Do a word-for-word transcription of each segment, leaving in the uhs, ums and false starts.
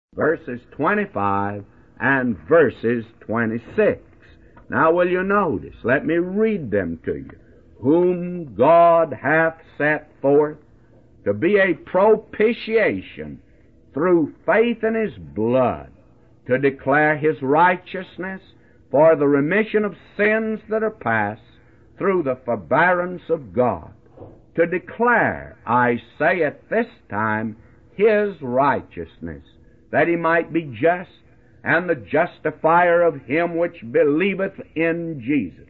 verses twenty-five and verses twenty-six. Now will you notice? Let me read them to you. Whom God hath set forth to be a propitiation through faith in His blood, to declare His righteousness for the remission of sins that are past through the forbearance of God, to declare, I say at this time, His righteousness, that He might be just, and the justifier of him which believeth in Jesus.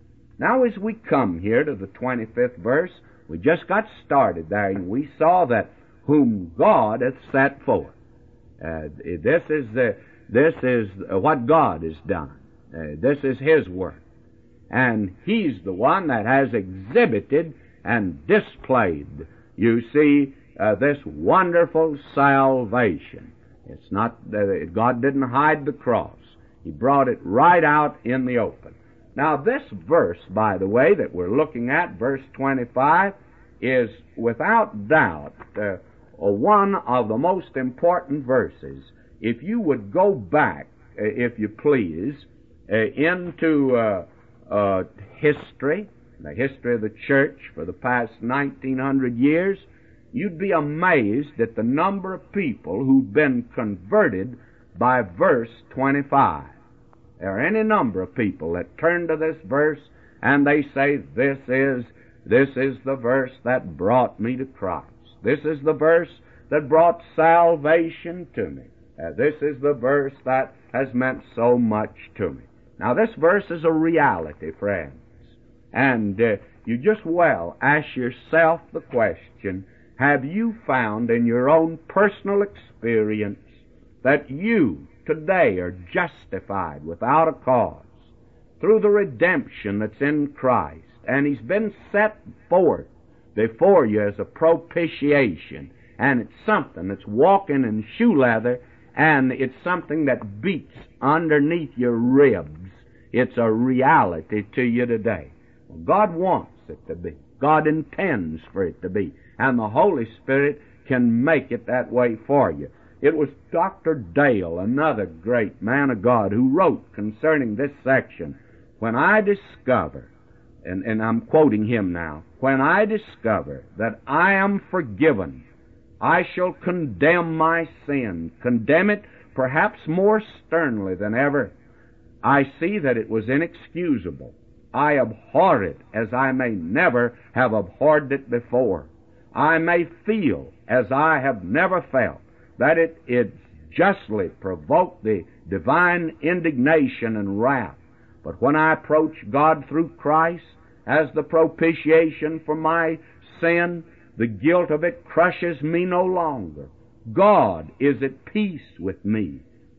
Now as we come here to the twenty-fifth verse, we just got started there, and we saw that whom God hath set forth. Uh, this is the, this is what God has done. Uh, this is His work. And He's the one that has exhibited and displayed, you see, uh, this wonderful salvation. It's not, uh, God didn't hide the cross. He brought it right out in the open. Now this verse, by the way, that we're looking at, verse twenty-five, is without doubt uh, one of the most important verses. If you would go back, uh, if you please, uh, into uh, uh, history, the history of the church for the past nineteen hundred years, you'd be amazed at the number of people who've been converted by verse twenty-five. There are any number of people that turn to this verse and they say, this is, this is the verse that brought me to Christ. This is the verse that brought salvation to me. Uh, this is the verse that has meant so much to me. Now this verse is a reality, friends. And uh, you just well ask yourself the question, have you found in your own personal experience that you today are justified without a cause through the redemption that's in Christ, and He's been set forth before you as a propitiation, and it's something that's walking in shoe leather, and it's something that beats underneath your ribs. It's a reality to you today. Well, God wants it to be. God intends for it to be. And the Holy Spirit can make it that way for you. It was Doctor Dale, another great man of God, who wrote concerning this section, when I discover, and, and I'm quoting him now, when I discover that I am forgiven, I shall condemn my sin, condemn it perhaps more sternly than ever. I see that it was inexcusable. I abhor it as I may never have abhorred it before. I may feel as I have never felt that it, it justly provoked the divine indignation and wrath. But when I approach God through Christ as the propitiation for my sin, the guilt of it crushes me no longer. God is at peace with me.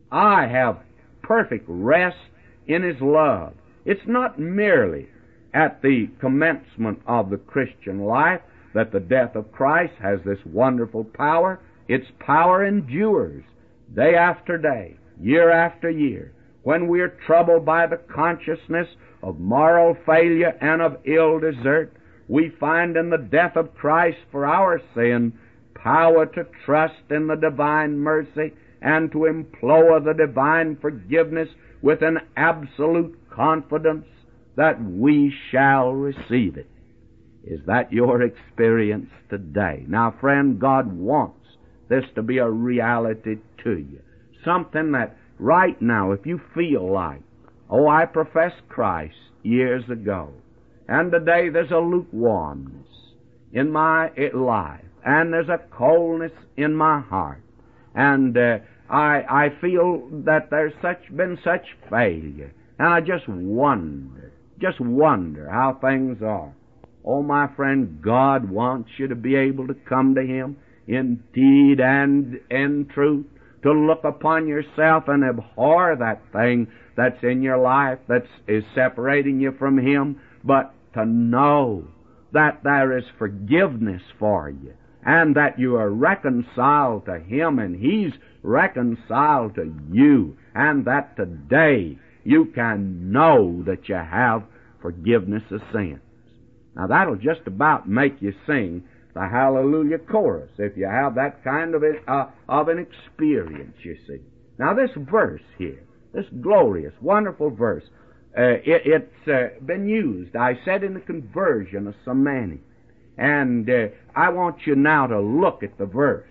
I have perfect rest in His love. It's not merely at the commencement of the Christian life that the death of Christ has this wonderful power. Its power endures day after day, year after year. When we are troubled by the consciousness of moral failure and of ill desert, we find in the death of Christ for our sin power to trust in the divine mercy and to implore the divine forgiveness with an absolute confidence that we shall receive it. Is that your experience today? Now, friend, God wants this to be a reality to you. Something that right now, if you feel like, oh, I professed Christ years ago, and today there's a lukewarmness in my life, and there's a coldness in my heart, and uh, I, I feel that there's such been such failure, and I just wonder, just wonder how things are. Oh, my friend, God wants you to be able to come to Him in deed and in truth, to look upon yourself and abhor that thing that's in your life that is separating you from Him, but to know that there is forgiveness for you, and that you are reconciled to Him, and He's reconciled to you, and that today you can know that you have forgiveness of sins. Now that'll just about make you sing the Hallelujah chorus, if you have that kind of, a, uh, of an experience, you see. Now this verse here, this glorious, wonderful verse, uh, it, it's uh, been used, I said, in the conversion of so many. And uh, I want you now to look at the verse.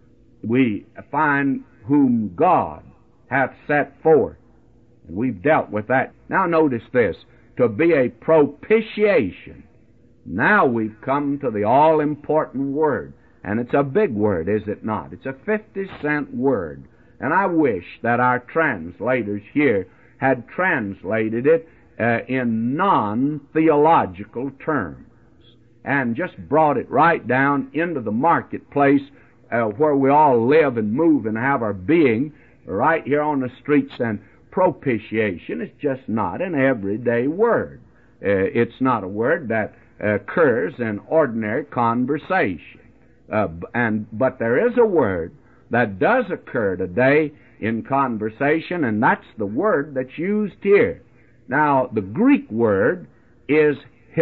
We find whom God hath set forth. And we've dealt with that. Now notice this, to be a propitiation. Now we've come to the all-important word. And it's a big word, is it not? It's a fifty-cent word. And I wish that our translators here had translated it uh, in non-theological terms and just brought it right down into the marketplace uh, where we all live and move and have our being, right here on the streets. And propitiation is just not an everyday word. Uh, it's not a word that occurs in ordinary conversation. Uh, and but there is a word that does occur today in conversation, and that's the word that's used here. Now, the Greek word is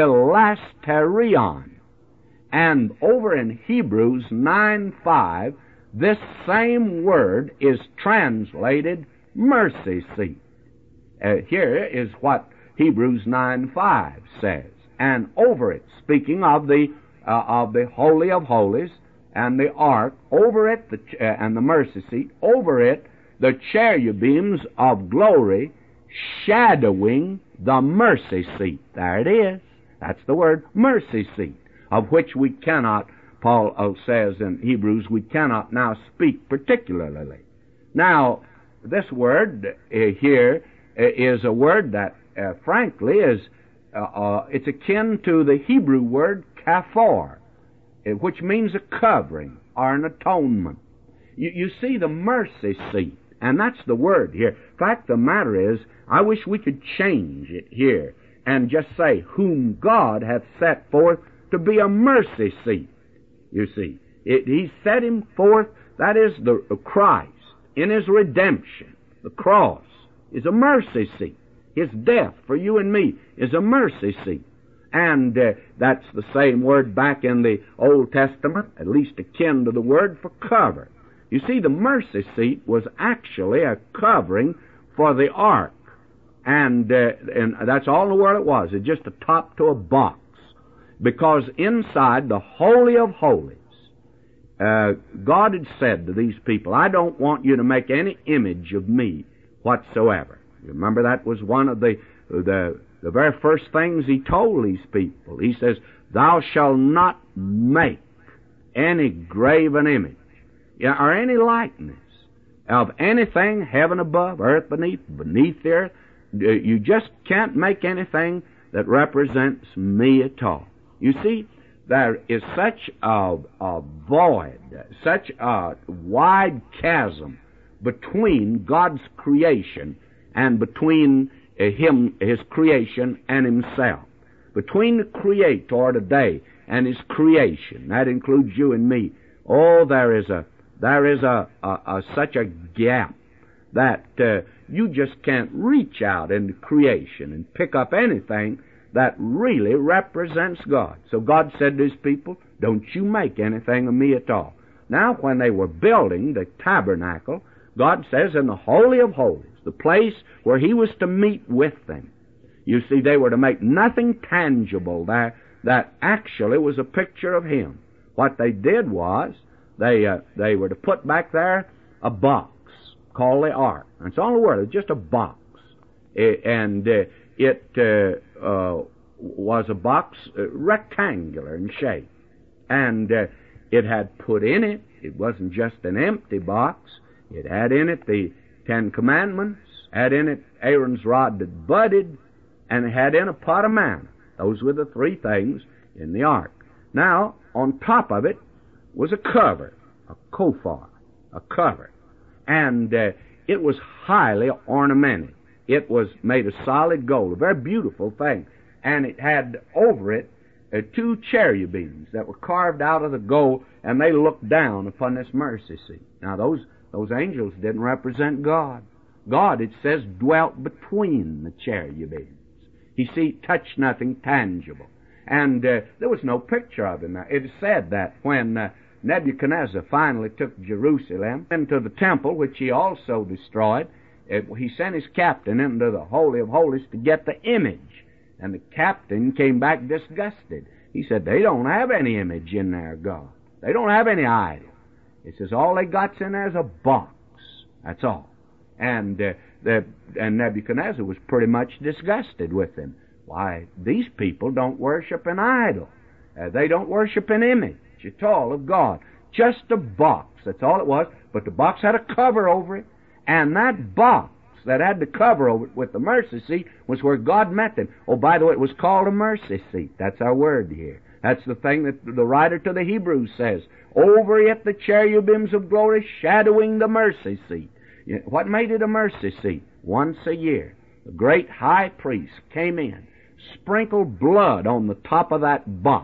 hilasterion. And over in Hebrews nine five, this same word is translated mercy seat. Uh, here is what Hebrews nine five says. And over it, speaking of the uh, of the Holy of Holies and the ark, over it, the uh, and the mercy seat, over it, the cherubims of glory shadowing the mercy seat. There it is. That's the word, mercy seat, of which we cannot, Paul uh, says in Hebrews, we cannot now speak particularly. Now, this word uh, here uh, is a word that, uh, frankly, is uh, uh, it's akin to the Hebrew word kaphor, uh, which means a covering or an atonement. You, you see, the mercy seat, and that's the word here. Fact of the matter is, I wish we could change it here and just say, whom God hath set forth to be a mercy seat. You see, it, He set Him forth, that is the, the Christ, in His redemption. The cross is a mercy seat. His death for you and me is a mercy seat. And uh, that's the same word back in the Old Testament, at least akin to the word for cover. You see, the mercy seat was actually a covering for the ark. And, uh, and that's all the word it was. It's just a top to a box. Because inside the Holy of Holies, uh, God had said to these people, I don't want you to make any image of me whatsoever. You remember that was one of the, the, the very first things He told these people. He says, thou shalt not make any graven image, yeah, or any likeness of anything heaven above, earth beneath, beneath the earth. You just can't make anything that represents me at all. You see, there is such a, a void, such a wide chasm between God's creation and between uh, Him, His creation, and Himself. Between the Creator today and His creation, that includes you and me. Oh, there is a there is a, a, a such a gap that uh, you just can't reach out into creation and pick up anything that really represents God. So God said to His people, don't you make anything of me at all. Now, when they were building the tabernacle, God says in the Holy of Holies, the place where He was to meet with them, you see, they were to make nothing tangible there that actually was a picture of Him. What they did was, they uh, they were to put back there a box called the ark. That's all the word. It's just a box. It, and uh, it uh, uh, was a box uh, rectangular in shape. And uh, it had put in it, it wasn't just an empty box, it had in it the Ten Commandments, had in it Aaron's rod that budded, and it had in a pot of manna. Those were the three things in the ark. Now, on top of it was a cover, a kophar, a cover. And uh, it was highly ornamented. It was made of solid gold, a very beautiful thing. And it had over it uh, two cherubims that were carved out of the gold, and they looked down upon this mercy seat. Now, those, those angels didn't represent God. God, it says, dwelt between the cherubims. He see, touched nothing tangible. And uh, there was no picture of him. It is said that when uh, Nebuchadnezzar finally took Jerusalem into the temple, which he also destroyed, it, he sent his captain into the Holy of Holies to get the image. And the captain came back disgusted. He said, they don't have any image in there, God. They don't have any idol. He says, all they got's in there is a box. That's all. And, uh, the, and Nebuchadnezzar was pretty much disgusted with him. Why, these people don't worship an idol. Uh, they don't worship an image at all of God. Just a box. That's all it was. But the box had a cover over it. And that box that had the cover over it with the mercy seat was where God met them. Oh, by the way, it was called a mercy seat. That's our word here. That's the thing that the writer to the Hebrews says. Over it the cherubims of glory shadowing the mercy seat. What made it a mercy seat? Once a year, the great high priest came in, sprinkled blood on the top of that box,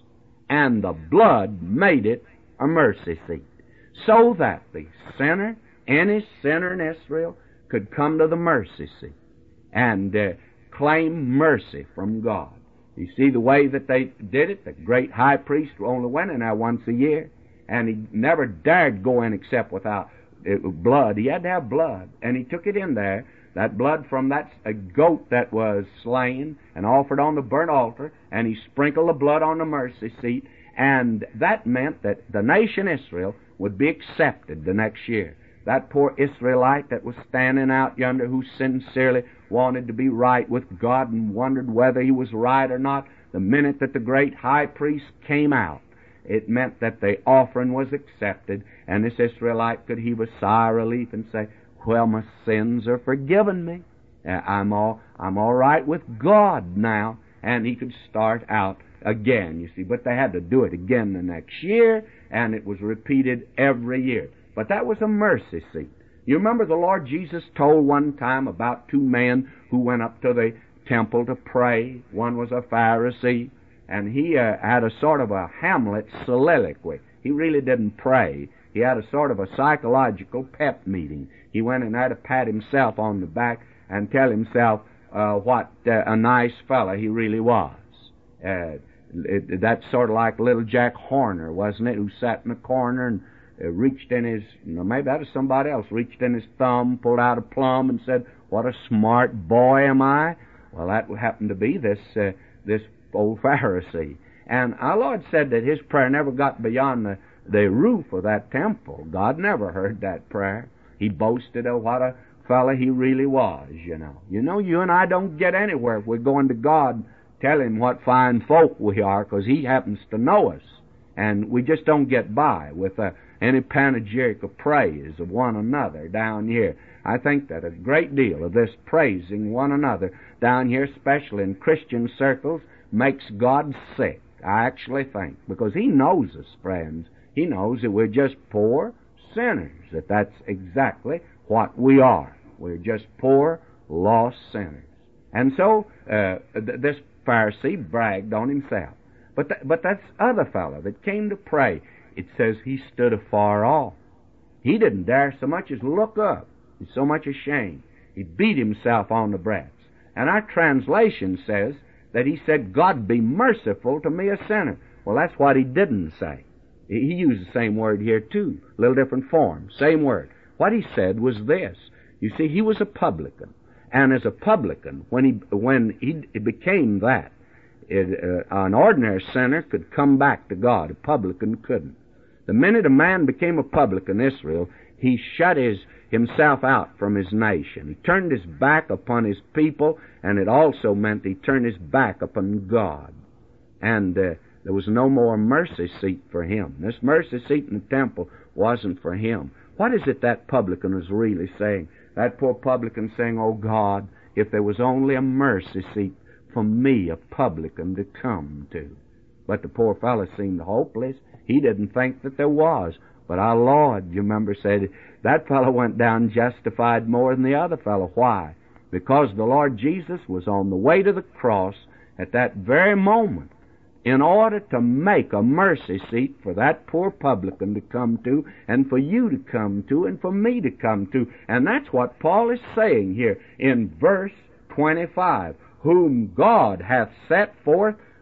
and the blood made it a mercy seat, so that the sinner, any sinner in Israel, could come to the mercy seat and uh, claim mercy from God. You see the way that they did it? The great high priest only went in there once a year, and he never dared go in except without it, blood. He had to have blood, and he took it in there, that blood from that a goat that was slain and offered on the burnt altar, and he sprinkled the blood on the mercy seat, and that meant that the nation Israel would be accepted the next year. That poor Israelite that was standing out yonder, who sincerely wanted to be right with God and wondered whether he was right or not, the minute that the great high priest came out, it meant that the offering was accepted, and this Israelite could heave a sigh of relief and say, well, my sins are forgiven me. I'm all, I'm all right with God now. And he could start out again, you see. But they had to do it again the next year, and it was repeated every year. But that was a mercy seat. You remember the Lord Jesus told one time about two men who went up to the temple to pray. One was a Pharisee, and he uh, had a sort of a Hamlet soliloquy. He really didn't pray. He had a sort of a psychological pep meeting. He went and had to pat himself on the back and tell himself uh, what uh, a nice fellow he really was. Uh, it, that's sort of like little Jack Horner, wasn't it, who sat in the corner and uh, reached in his, you know, maybe that was somebody else, reached in his thumb, pulled out a plum and said, what a smart boy am I? Well, that happened to be this, uh, this old Pharisee. And our Lord said that his prayer never got beyond the, the roof of that temple. God never heard that prayer. He boasted of what a fellow he really was, you know. You know, you and I don't get anywhere if we're going to God tell him what fine folk we are, because he happens to know us. And we just don't get by with uh, any panegyric of praise of one another down here. I think that a great deal of this praising one another down here, especially in Christian circles, makes God sick, I actually think, because he knows us, friends. He knows that we're just poor sinners, that that's exactly what we are. We're just poor, lost sinners. And so uh, th- this Pharisee bragged on himself. But th- but that other fellow that came to pray, it says he stood afar off. He didn't dare so much as look up. He's so much ashamed. He beat himself on the breast. And our translation says that he said, God be merciful to me, a sinner. Well, that's what he didn't say. He used the same word here, too. A little different form. Same word. What he said was this. You see, he was a publican. And as a publican, when he when he became that, it, uh, an ordinary sinner could come back to God. A publican couldn't. The minute a man became a publican in Israel, he shut his himself out from his nation. He turned his back upon his people, and it also meant he turned his back upon God. And uh, there was no more mercy seat for him. This mercy seat in the temple wasn't for him. What is it that publican was really saying? That poor publican saying, oh God, if there was only a mercy seat for me, a publican, to come to. But the poor fellow seemed hopeless. He didn't think that there was. But our Lord, you remember, said that fellow went down justified more than the other fellow. Why? Because the Lord Jesus was on the way to the cross at that very moment in order to make a mercy seat for that poor publican to come to, and for you to come to, and for me to come to. And that's what Paul is saying here in verse twenty-five. Whom God hath set forth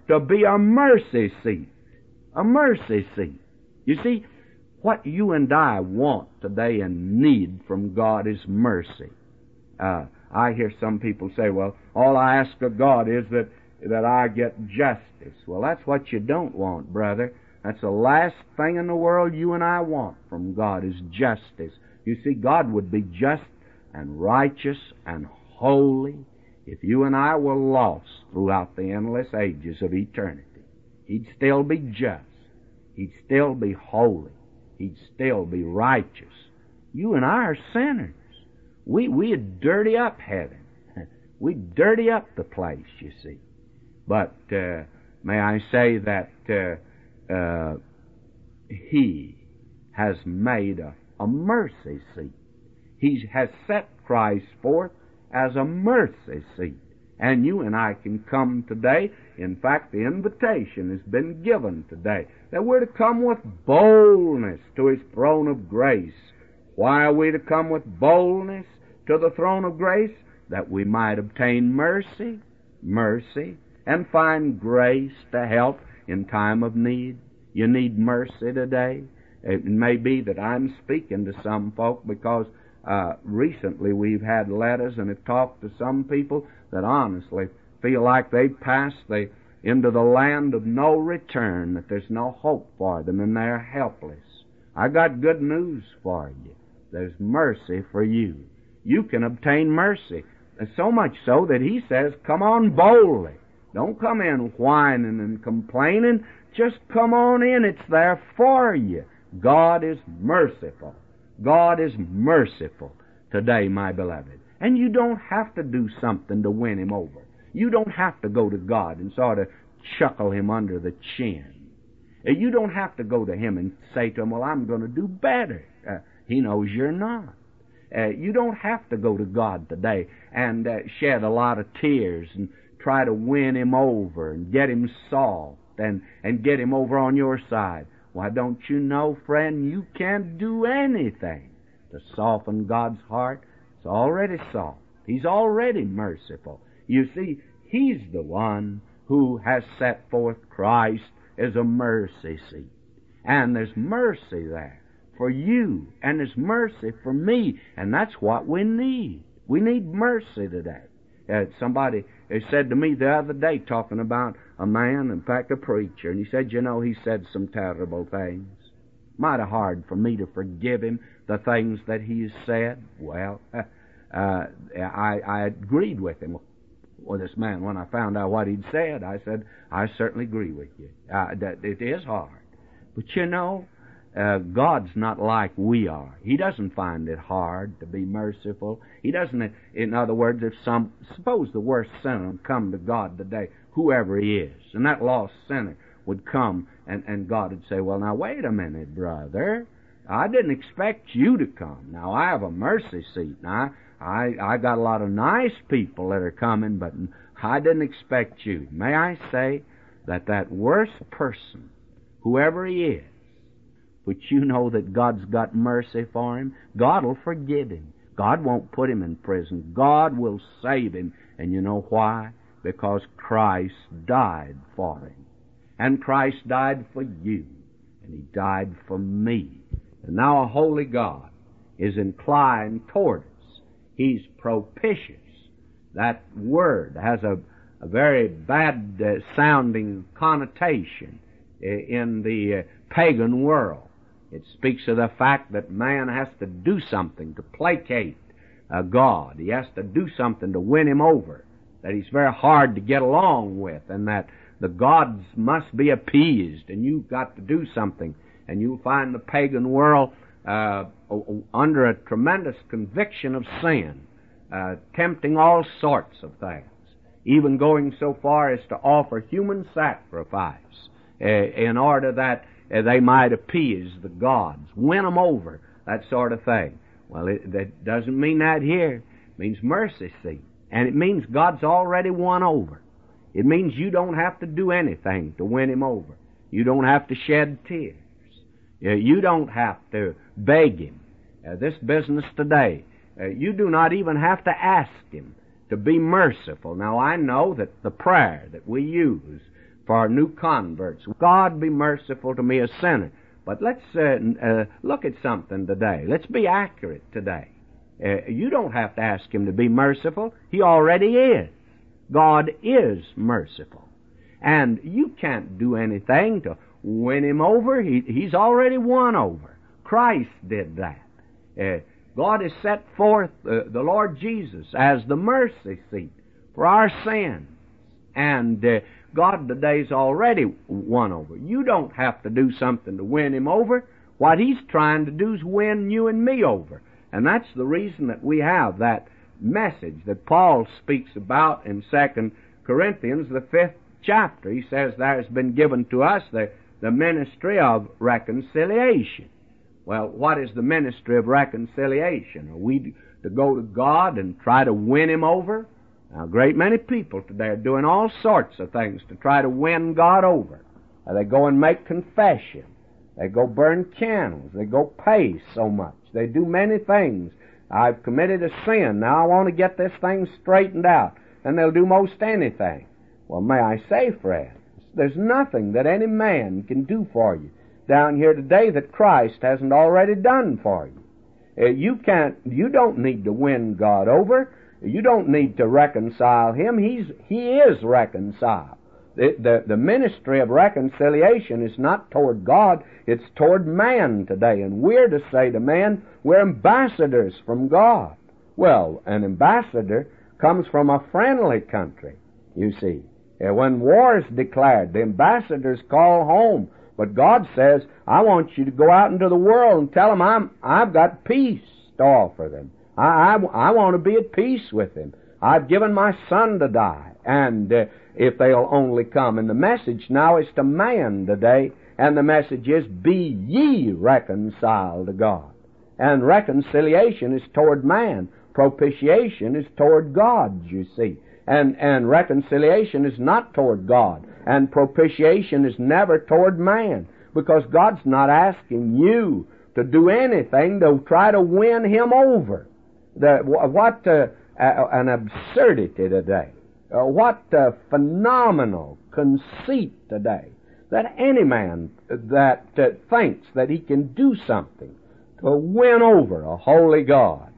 to be a mercy seat. A mercy seat. You see, what you and I want today and need from God is mercy. Uh, I hear some people say, well, all I ask of God is that, that I get justice. Well, that's what you don't want, brother. That's the last thing in the world you and I want from God is justice. You see, God would be just and righteous and holy if you and I were lost throughout the endless ages of eternity. He'd still be just. He'd still be holy. He'd still be righteous. You and I are sinners. We, we'd dirty up heaven. We'd dirty up the place, you see. But uh, may I say that uh, uh, He has made a, a mercy seat. He has set Christ forth as a mercy seat. And you and I can come today. In fact, the invitation has been given today that we're to come with boldness to His throne of grace. Why are we to come with boldness to the throne of grace? That we might obtain mercy, mercy, and find grace to help in time of need. You need mercy today. It may be that I'm speaking to some folk because uh, recently we've had letters and have talked to some people that honestly feel like they've passed the, into the land of no return, that there's no hope for them and they're helpless. I got good news for you. There's mercy for you. You can obtain mercy. So much so that He says, come on boldly. Don't come in whining and complaining. Just come on in. It's there for you. God is merciful. God is merciful today, my beloved. And you don't have to do something to win Him over. You don't have to go to God and sort of chuckle Him under the chin. You don't have to go to Him and say to Him, well, I'm going to do better. Uh, he knows you're not. Uh, you don't have to go to God today and uh, shed a lot of tears and try to win Him over and get Him soft and, and get Him over on your side. Why, don't you know, friend, you can't do anything to soften God's heart. It's already soft. He's already merciful. You see, He's the one who has set forth Christ as a mercy seat. And there's mercy there for you, and there's mercy for me, and that's what we need. We need mercy today. Uh, somebody said to me the other day, talking about a man, in fact a preacher, and he said, you know, he said some terrible things. Mighty hard for me to forgive him the things that he said. Well, uh, uh, I, I agreed with him. Well, this man, when I found out what he'd said, I said, I certainly agree with you. Uh, that it is hard. But you know, Uh, God's not like we are. He doesn't find it hard to be merciful. He doesn't, in other words, if some, suppose the worst sinner would come to God today, whoever he is, and that lost sinner would come, and, and God would say, well, now, wait a minute, brother. I didn't expect you to come. Now, I have a mercy seat. Now, I, I got a lot of nice people that are coming, but I didn't expect you. May I say that that worst person, whoever he is, but you know that God's got mercy for him. God will forgive him. God won't put him in prison. God will save him. And you know why? Because Christ died for him. And Christ died for you. And He died for me. And now a holy God is inclined toward us. He's propitious. That word has a, a very bad uh, sounding connotation uh, in the uh, pagan world. It speaks of the fact that man has to do something to placate uh, God. He has to do something to win Him over, that He's very hard to get along with, and that the gods must be appeased, and you've got to do something. And you'll find the pagan world uh, under a tremendous conviction of sin, uh, tempting all sorts of things, even going so far as to offer human sacrifice uh, in order that Uh, they might appease the gods, win them over, that sort of thing. Well, it, that doesn't mean that here. It means mercy seat. And it means God's already won over. It means you don't have to do anything to win Him over. You don't have to shed tears. Uh, you don't have to beg Him. Uh, this business today, uh, you do not even have to ask Him to be merciful. Now, I know that the prayer that we use for new converts. God be merciful to me, a sinner. But let's uh, uh, look at something today. Let's be accurate today. Uh, you don't have to ask Him to be merciful. He already is. God is merciful. And you can't do anything to win Him over. He, he's already won over. Christ did that. Uh, God has set forth uh, the Lord Jesus as the mercy seat for our sins. And uh, God today's already won over. You don't have to do something to win Him over. What He's trying to do is win you and me over. And that's the reason that we have that message that Paul speaks about in Second Corinthians, the fifth chapter. He says there has been given to us the, the ministry of reconciliation. Well, what is the ministry of reconciliation? Are we to go to God and try to win Him over? Now, a great many people today are doing all sorts of things to try to win God over. Uh, they go and make confession. They go burn candles. They go pay so much. They do many things. I've committed a sin. Now I want to get this thing straightened out. And they'll do most anything. Well, may I say, friends, there's nothing that any man can do for you down here today that Christ hasn't already done for you. Uh, you can't, you don't need to win God over. You don't need to reconcile Him. He's, He is reconciled. The, the, the ministry of reconciliation is not toward God, it's toward man today. And we're to say to man, we're ambassadors from God. Well, an ambassador comes from a friendly country, you see. When war is declared, the ambassadors call home. But God says, I want you to go out into the world and tell them I'm, I've got peace to offer them. I, I, I want to be at peace with them. I've given my son to die. And uh, if they'll only come. And the message now is to man today. And the message is, be ye reconciled to God. And reconciliation is toward man. Propitiation is toward God, you see. And, and reconciliation is not toward God. And propitiation is never toward man. Because God's not asking you to do anything to try to win Him over. The, what uh, uh, an absurdity today. Uh, what uh, phenomenal conceit today. That any man that uh, thinks that he can do something to win over a holy God,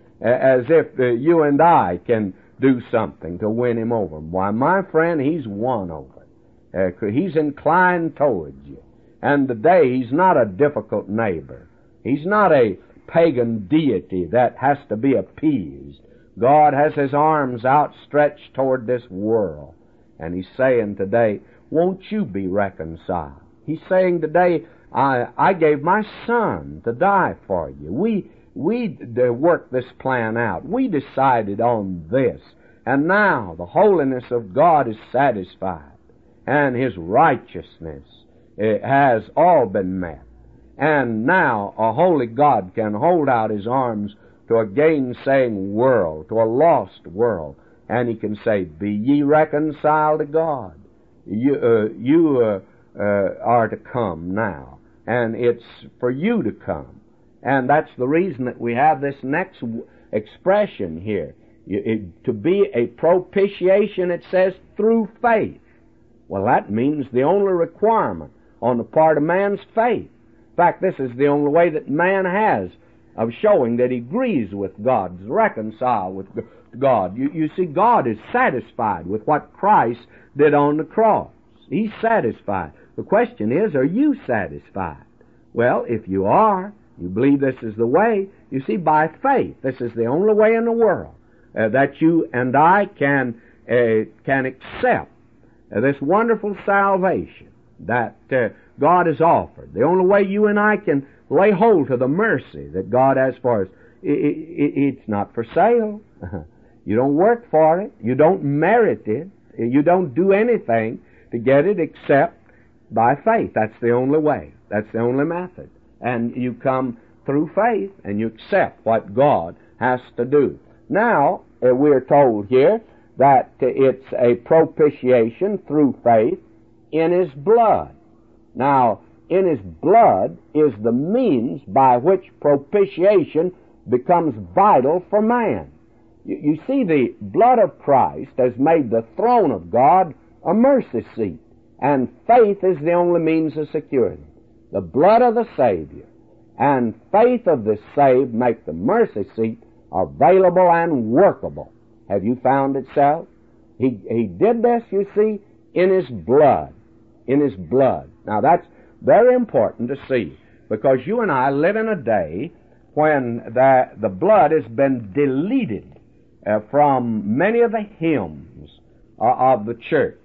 as if uh, you and I can do something to win Him over. Why, my friend, He's won over. Uh, he's inclined towards you. And today He's not a difficult neighbor. He's not a pagan deity that has to be appeased. God has His arms outstretched toward this world. And He's saying today, won't you be reconciled? He's saying today, I, I gave my son to die for you. We, we worked this plan out. We decided on this. And now the holiness of God is satisfied. And His righteousness it has all been met. And now a holy God can hold out His arms to a gainsaying world, to a lost world, and He can say, be ye reconciled to God. You, uh, you uh, uh, are to come now, and it's for you to come. And that's the reason that we have this next w- expression here. It, it, to be a propitiation, it says, through faith. Well, that means the only requirement on the part of man's faith. In fact, this is the only way that man has of showing that he agrees with God, is reconciled with God. You, you see, God is satisfied with what Christ did on the cross. He's satisfied. The question is, are you satisfied? Well, if you are, you believe this is the way, you see, by faith, this is the only way in the world uh, that you and I can, uh, can accept uh, this wonderful salvation that uh, God has offered. The only way you and I can lay hold to the mercy that God has for us, it, it, it's not for sale. You don't work for it. You don't merit it. You don't do anything to get it except by faith. That's the only way. That's the only method. And you come through faith and you accept what God has to do. Now, uh, we're told here that uh, it's a propitiation through faith in His blood. Now, in His blood is the means by which propitiation becomes vital for man. You, you see, the blood of Christ has made the throne of God a mercy seat. And faith is the only means of security. The blood of the Savior and faith of the saved make the mercy seat available and workable. Have you found it so? He, he did this, you see, in His blood. In His blood. Now that's very important to see, because you and I live in a day when the, the blood has been deleted uh, from many of the hymns uh, of the church.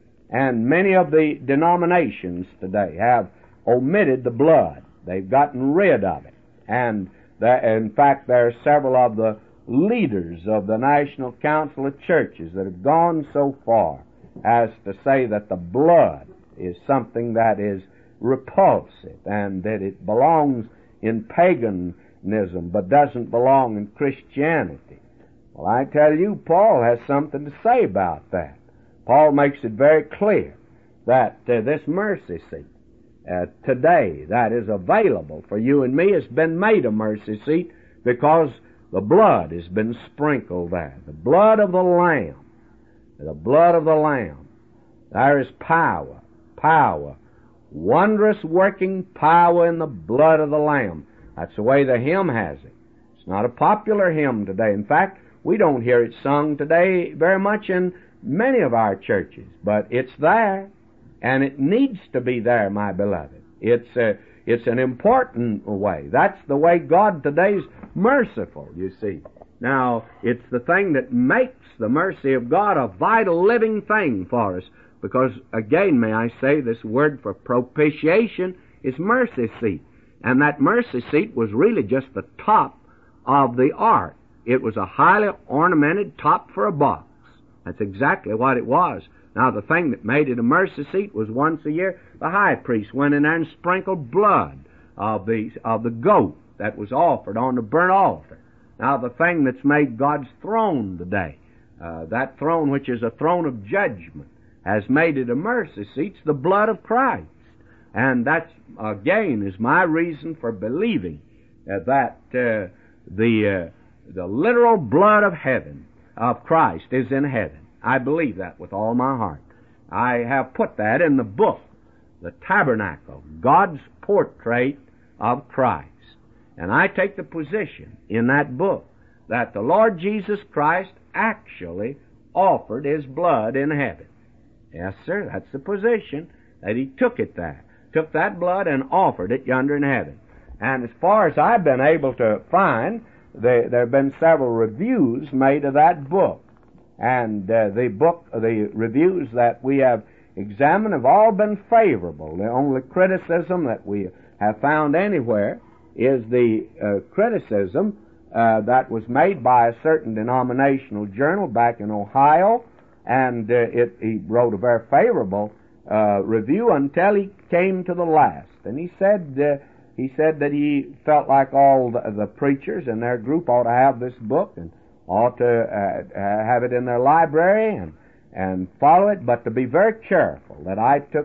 And many of the denominations today have omitted the blood. They've gotten rid of it. And that, in fact, there are several of the leaders of the National Council of Churches that have gone so far as to say that the blood is something that is repulsive and that it belongs in paganism but doesn't belong in Christianity. Well, I tell you, Paul has something to say about that. Paul makes it very clear that uh, this mercy seat uh, today that is available for you and me has been made a mercy seat because the blood has been sprinkled there. The blood of the Lamb. The blood of the Lamb. There is power, power, wondrous working power in the blood of the Lamb. That's the way the hymn has it. It's not a popular hymn today. In fact, we don't hear it sung today very much in many of our churches, but it's there, and it needs to be there, my beloved. It's a, it's an important way. That's the way God today's merciful, you see. Now, it's the thing that makes the mercy of God a vital living thing for us, because, again, may I say, this word for propitiation is mercy seat. And that mercy seat was really just the top of the ark. It was a highly ornamented top for a box. That's exactly what it was. Now, the thing that made it a mercy seat was once a year the high priest went in there and sprinkled blood of the, of the goat that was offered on the burnt altar. Now, the thing that's made God's throne today, uh, that throne which is a throne of judgment, has made it a mercy seat, the blood of Christ. And that, again, is my reason for believing uh, that uh, the, uh, the literal blood of heaven, of Christ, is in heaven. I believe that with all my heart. I have put that in the book, The Tabernacle, God's Portrait of Christ. And I take the position in that book that the Lord Jesus Christ actually offered His blood in heaven. Yes, sir, that's the position, that He took it there. Took that blood and offered it yonder in heaven. And as far as I've been able to find, there, there have been several reviews made of that book. And uh, the book, the reviews that we have examined have all been favorable. The only criticism that we have found anywhere is the uh, criticism uh, that was made by a certain denominational journal back in Ohio, and uh, it, he wrote a very favorable uh, review until he came to the last. And he said uh, he said that he felt like all the, the preachers in their group ought to have this book and ought to uh, have it in their library and and follow it, but to be very careful that I took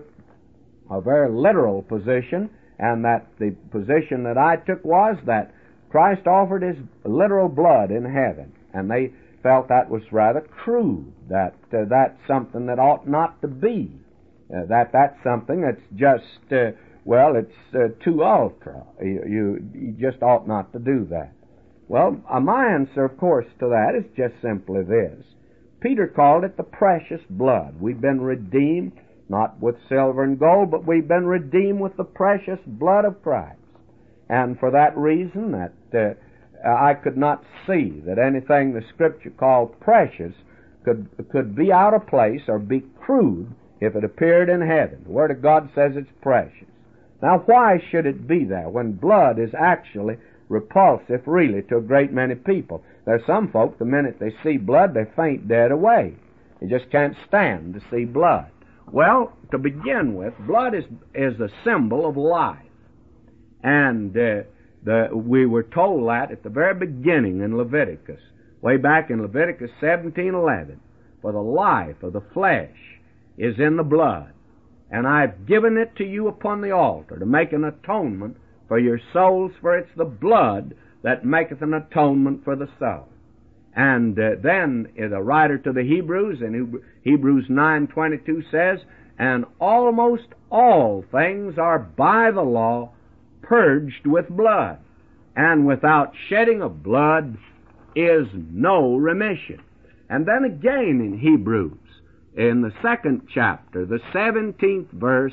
a very literal position, and that the position that I took was that Christ offered His literal blood in heaven, and they felt that was rather crude, that uh, that's something that ought not to be, uh, that that's something that's just, uh, well, it's uh, too ultra. You, you, you just ought not to do that. Well, uh, my answer, of course, to that is just simply this. Peter called it the precious blood. We've been redeemed, not with silver and gold, but we've been redeemed with the precious blood of Christ. And for that reason, that uh, I could not see that anything the Scripture called precious could could be out of place or be crude if it appeared in heaven. The Word of God says it's precious. Now, why should it be there when blood is actually repulsive, really, to a great many people? There's some folk, the minute they see blood, they faint dead away. They just can't stand to see blood. Well, to begin with, blood is is a symbol of life. And uh, the, we were told that at the very beginning in Leviticus, way back in Leviticus seventeen eleven, for the life of the flesh is in the blood, and I've given it to you upon the altar to make an atonement for your souls, for it's the blood that maketh an atonement for the soul. And uh, then uh, the writer to the Hebrews in Hebrews nine twenty-two says, and almost all things are by the law purged with blood, and without shedding of blood is no remission. And then again in Hebrews, in the second chapter, the seventeenth verse,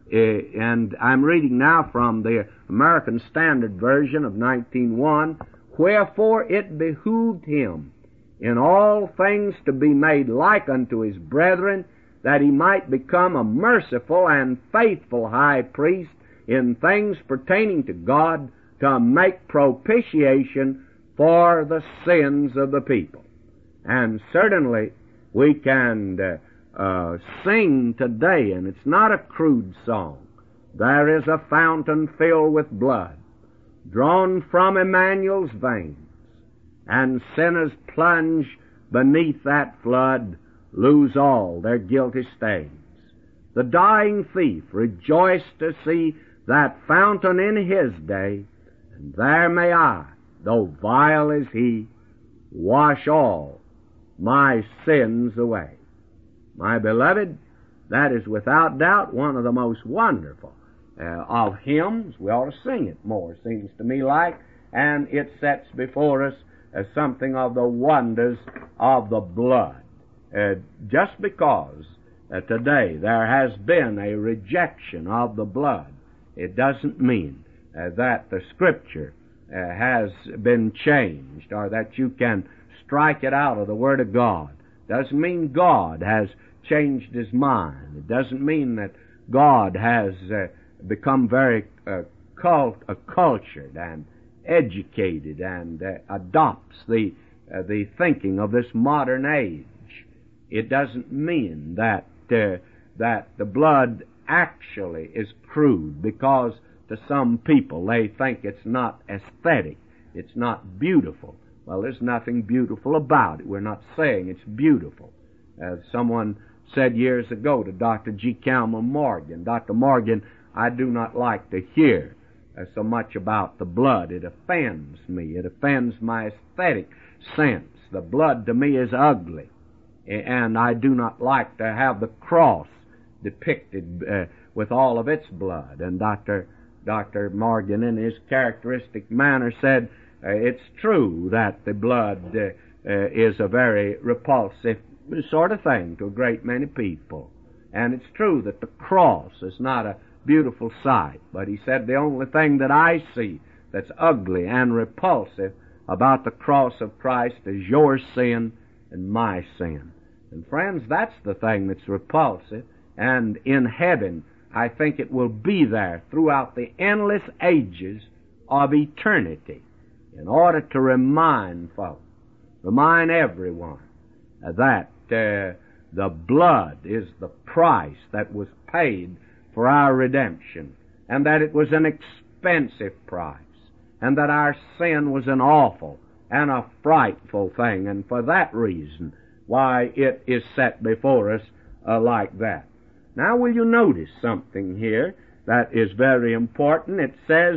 and I'm reading now from the American Standard Version of nineteen one, wherefore it behooved him in all things to be made like unto his brethren, that he might become a merciful and faithful high priest in things pertaining to God, to make propitiation for the sins of the people. And certainly we can uh, uh, sing today, and it's not a crude song, there is a fountain filled with blood, drawn from Emmanuel's veins, and sinners plunge beneath that flood, lose all their guilty stains. The dying thief rejoiced to see that fountain in his day, and there may I, though vile as he, wash all my sins away. My beloved, that is without doubt one of the most wonderful uh, of hymns. We ought to sing it more, seems to me like, and it sets before us as something of the wonders of the blood. Uh, just because uh, today there has been a rejection of the blood, it doesn't mean uh, that the Scripture uh, has been changed, or that you can strike it out of the Word of God. It doesn't mean God has changed His mind. It doesn't mean that God has uh, become very uh, cult, uh, cultured and educated and uh, adopts the uh, the thinking of this modern age. It doesn't mean that uh, that the blood actually is crude, because to some people they think it's not aesthetic, it's not beautiful. Well, there's nothing beautiful about it. We're not saying it's beautiful. As someone said years ago to Doctor G. Calma Morgan, Doctor Morgan, I do not like to hear uh, so much about the blood. It offends me. It offends my aesthetic sense. The blood to me is ugly, and I do not like to have the cross depicted uh, with all of its blood. And Doctor Doctor Morgan, in his characteristic manner, said, uh, it's true that the blood uh, uh, is a very repulsive sort of thing to a great many people. And it's true that the cross is not a beautiful sight. But he said, the only thing that I see that's ugly and repulsive about the cross of Christ is your sin and my sin. And friends, that's the thing that's repulsive. And in heaven, I think it will be there throughout the endless ages of eternity, in order to remind folks, remind everyone, uh, that uh, the blood is the price that was paid for our redemption, and that it was an expensive price, and that our sin was an awful and a frightful thing, and for that reason, why it is set before us uh, like that. Now, will you notice something here that is very important? It says,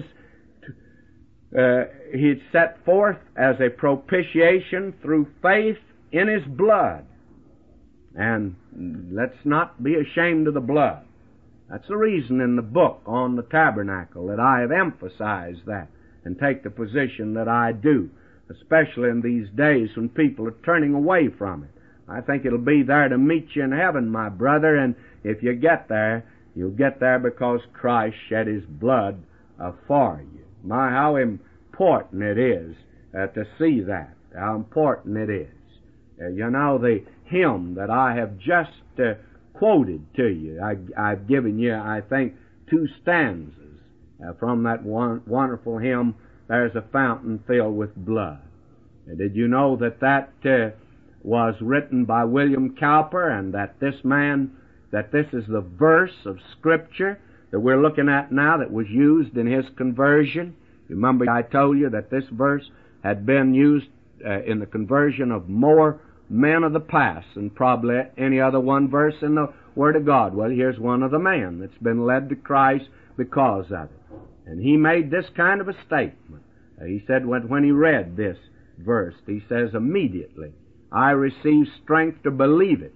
uh, He's set forth as a propitiation through faith in His blood. And let's not be ashamed of the blood. That's the reason in the book on the tabernacle that I have emphasized that and take the position that I do, especially in these days when people are turning away from it. I think it'll be there to meet you in heaven, my brother, and if you get there, you'll get there because Christ shed His blood uh, for you. My, how important it is uh, to see that, how important it is. Uh, you know, the hymn that I have just uh, quoted to you, I, I've given you, I think, two stanzas uh, from that one, wonderful hymn, There's a Fountain Filled with Blood. Uh, did you know that that uh, was written by William Cowper, and that this man, that this is the verse of Scripture that we're looking at now that was used in his conversion? Remember I told you that this verse had been used uh, in the conversion of more men of the past than probably any other one verse in the Word of God. Well, here's one of the men that's been led to Christ because of it. And he made this kind of a statement. Uh, he said when, when he read this verse, he says, immediately I received strength to believe it,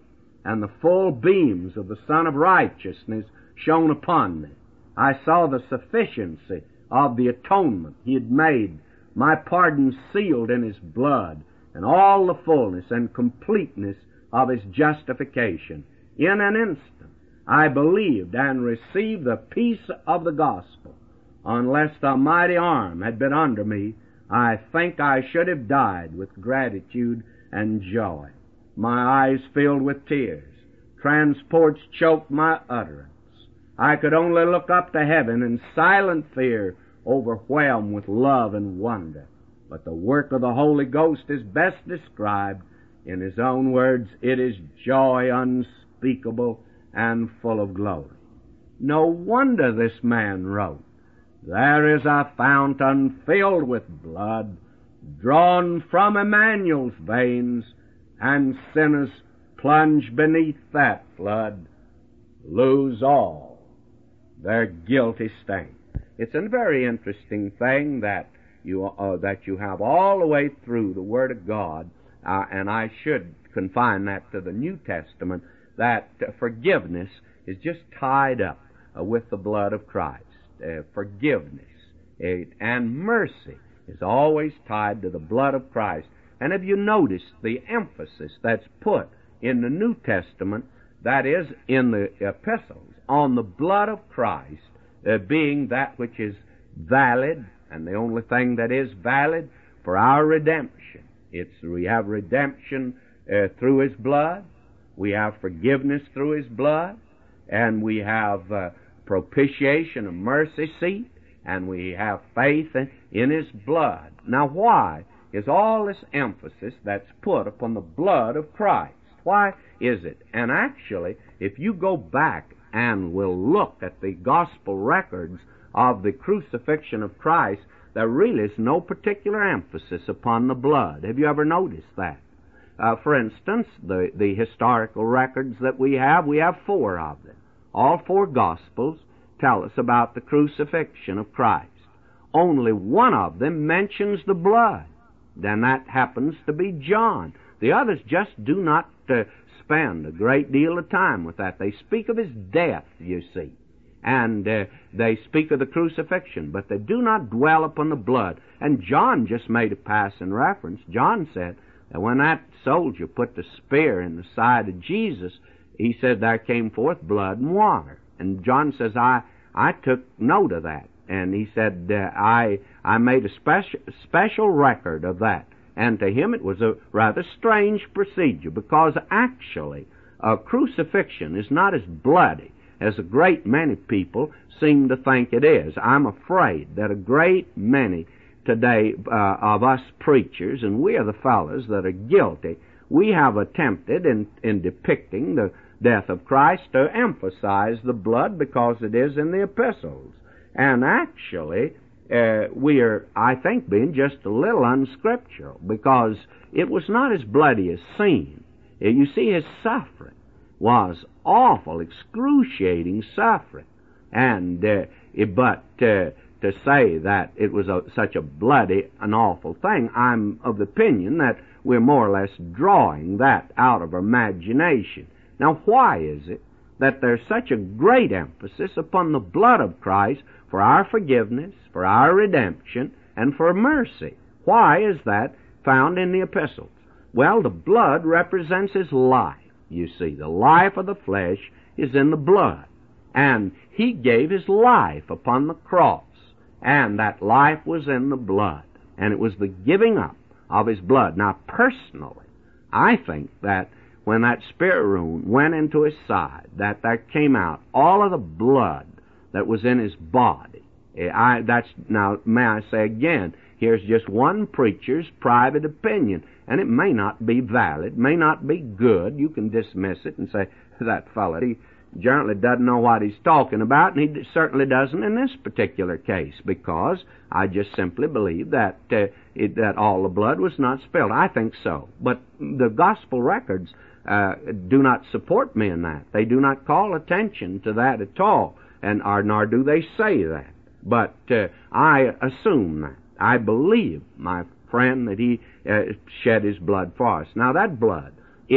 and the full beams of the Sun of Righteousness shone upon me. I saw the sufficiency of the atonement He had made, my pardon sealed in His blood, and all the fullness and completeness of His justification. In an instant, I believed and received the peace of the gospel. Unless the mighty arm had been under me, I think I should have died with gratitude and joy. My eyes filled with tears. Transports choked my utterance. I could only look up to heaven in silent fear, overwhelmed with love and wonder. But the work of the Holy Ghost is best described in His own words, "It is joy unspeakable and full of glory." No wonder this man wrote, "There is a fountain filled with blood, drawn from Emmanuel's veins, and sinners plunge beneath that flood, lose all their guilty stain." It's a very interesting thing that you uh, that you have all the way through the Word of God, uh, and I should confine that to the New Testament, that uh, forgiveness is just tied up uh, with the blood of Christ. Uh, forgiveness uh, and mercy is always tied to the blood of Christ. And have you noticed the emphasis that's put in the New Testament, that is, in the epistles, on the blood of Christ uh, being that which is valid, and the only thing that is valid for our redemption. It's we have redemption uh, through His blood, we have forgiveness through His blood, and we have uh, propitiation, a mercy seat, and we have faith in, in His blood. Now why is all this emphasis that's put upon the blood of Christ? Why is it? And actually, if you go back and will look at the gospel records of the crucifixion of Christ, there really is no particular emphasis upon the blood. Have you ever noticed that? Uh, for instance, the, the historical records that we have, we have four of them. All four Gospels tell us about the crucifixion of Christ. Only one of them mentions the blood. Then that happens to be John. The others just do not uh, spend a great deal of time with that. They speak of His death, you see, and uh, they speak of the crucifixion, but they do not dwell upon the blood. And John just made a passing reference. John said that when that soldier put the spear in the side of Jesus, he said there came forth blood and water. And John says, I I took note of that. And he said, uh, I I made a special special record of that. And to him it was a rather strange procedure, because actually a crucifixion is not as bloody as a great many people seem to think it is. I'm afraid that a great many today uh, of us preachers, and we are the fellows that are guilty, we have attempted in, in depicting the death of Christ to emphasize the blood because it is in the epistles. And actually, uh, we are, I think, being just a little unscriptural, because it was not as bloody as seen. Uh, you see, His suffering was awful, excruciating suffering. And, uh, it, but uh, to say that it was a, such a bloody and awful thing, I'm of the opinion that we're more or less drawing that out of our imagination. Now, why is it that there's such a great emphasis upon the blood of Christ for our forgiveness, for our redemption, and for mercy? Why is that found in the epistles? Well, the blood represents His life. You see, the life of the flesh is in the blood. And He gave His life upon the cross, and that life was in the blood. And it was the giving up of His blood. Now, personally, I think that when that spear wound went into His side, that there came out all of the blood that was in His body. I, that's, now, may I say again, here's just one preacher's private opinion, and it may not be valid, may not be good. You can dismiss it and say, that fellow, he generally doesn't know what he's talking about, and he certainly doesn't in this particular case, because I just simply believe that uh, it, that all the blood was not spilled. I think so. But the gospel records uh, do not support me in that. They do not call attention to that at all, and or, nor do they say that. But uh, I assume that. I believe, my friend, that He uh, shed His blood for us. Now, that blood is